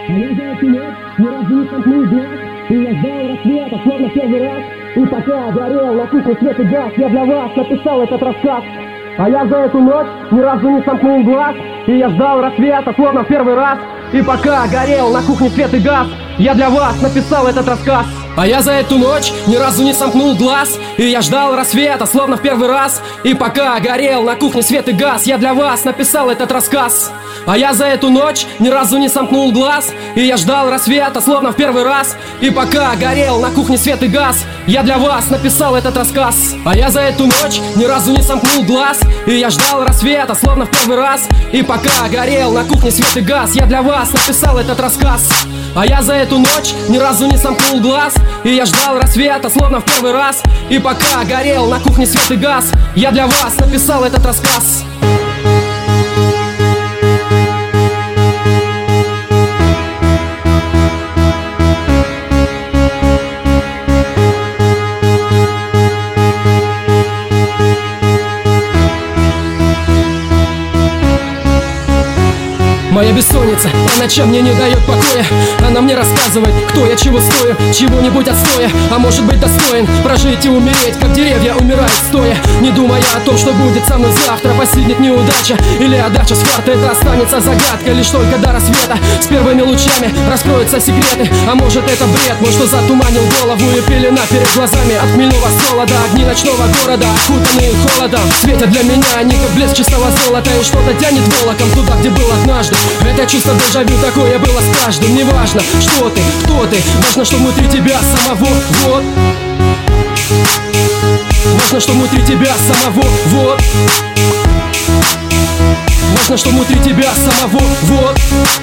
А я за эту ночь ни разу не сомкнул глаз, и я ждал рассвета, словно первый раз. И пока горел на кухне свет и газ, я для вас написал этот рассказ. А я за эту ночь ни разу не сомкнул глаз, и я ждал рассвета, словно в первый раз. И пока горел на кухне свет и газ, я для вас написал этот рассказ. А я за эту ночь ни разу не сомкнул глаз, и я ждал рассвета, словно в первый раз. И пока горел на кухне свет и газ, я для вас написал этот рассказ. А я за эту ночь ни разу не сомкнул глаз, и я ждал рассвета, словно в первый раз. И пока горел на кухне свет и газ, я для вас написал этот рассказ. А я за эту ночь ни разу не сомкнул глаз, и я ждал рассвета, словно в первый раз. И пока горел на кухне свет и газ, я для вас написал этот рассказ. А я за эту ночь ни разу не сомкнул глаз, и я ждал рассвета, словно в первый раз. И пока горел на кухне свет и газ, я для вас написал этот рассказ. Моя бессонница по ночам мне не дает покоя. Она мне рассказывает, кто я, чего стою, чего-нибудь отстоя, а может быть достоин прожить и умереть, как деревья умирают стоя. Не думая о том, что будет со мной завтра, постигнет неудача или отдача с фарта. Это останется загадкой лишь только до рассвета. С первыми лучами раскроются секреты. А может это бред мой, что затуманил голову, и пелена перед глазами от хмельного солода. Огни ночного города, окутанные холодом, светят для меня они как блеск чистого золота. И что-то тянет волоком туда, где был однажды. Это чувство дежавю, такое было с каждым. Неважно, что ты, кто ты, важно, что внутри тебя самого, вот. Важно, что внутри тебя самого, вот. Важно, что внутри тебя самого, вот.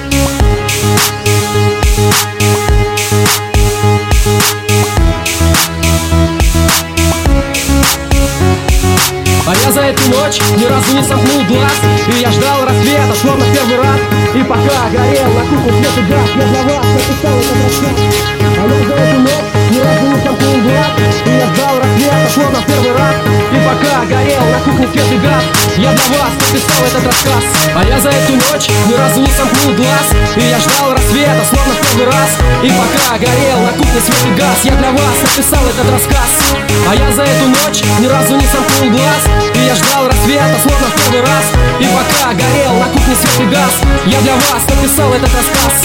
А я за эту ночь ни разу не сомкнул глаз, и я ждал рассвета, словно в первый раз. И пока горел на кухне свет и газ, я для вас написал этот рассказ. А я за эту ночь ни разу не сомкнул глаз, и я ждал рассвета, словно в первый раз. И пока горел на кухне свет и газ, я для вас написал этот рассказ. А я за эту ночь ни разу не сомкнул глаз, и я ждал рассвета, словно в первый раз. И пока горел на кухне свет и газ, я для вас написал этот рассказ. А я за эту ночь ни разу не сомкнул глаз, и я ждал рассвета, словно в первый раз. И пока горел на кухне свет и газ, я для вас написал этот рассказ.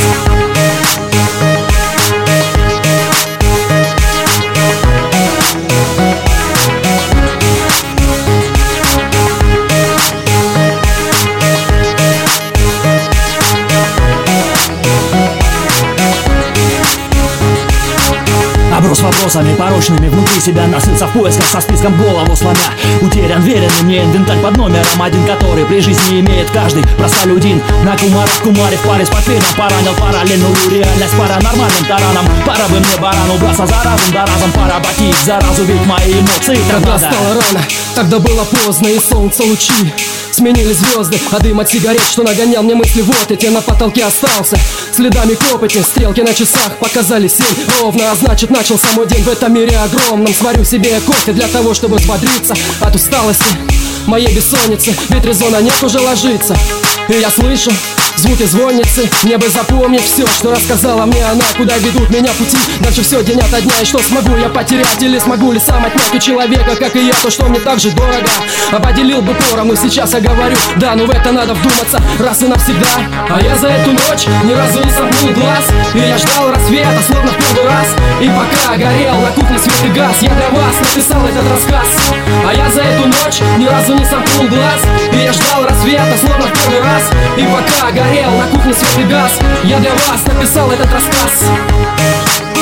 Оброс вопросами порочными, внутри себя насылся в поисках, со списком голову сломя. Утерян веренный мне инвентарь под номером один, который при жизни имеет каждый простолюдин. На кумаров, кумаре в паре с портфелем поранил параллельную реальность паранормальным тараном. Пора бы мне, баран, убраться за разум, да разом пора бакить заразу, ведь мои эмоции тогда стало рано, тогда было поздно, и солнце лучи сменили звезды, а дым от сигарет, что нагонял мне мысли, вот эти на потолке остался. Следами копоти, стрелки на часах показали 7 ровно, а значит начался мой день в этом мире огромном. Сварю себе кофе для того, чтобы взбодриться от усталости моей бессонницы, ведь резона нет уже ложиться. И я слышу звуки звонницы, мне бы запомнить все, что рассказала мне она, куда ведут меня пути. Дальше все день ото дня, и что смогу я потерять, или смогу ли сам отнять у человека, как и я, то, что мне так же дорого. Поделил бы поровну, сейчас я говорю, да, ну в это надо вдуматься раз и навсегда. А я за эту ночь ни разу не сомкнул глаз, и я ждал рассвета, словно в первый раз. И пока горел на кухне свет и газ, я для вас написал этот рассказ. А я за эту ночь ни разу не сомкнул глаз, и я ждал рассвета, словно в первый раз. И пока горел на кухне свет и газ, я для вас написал этот рассказ.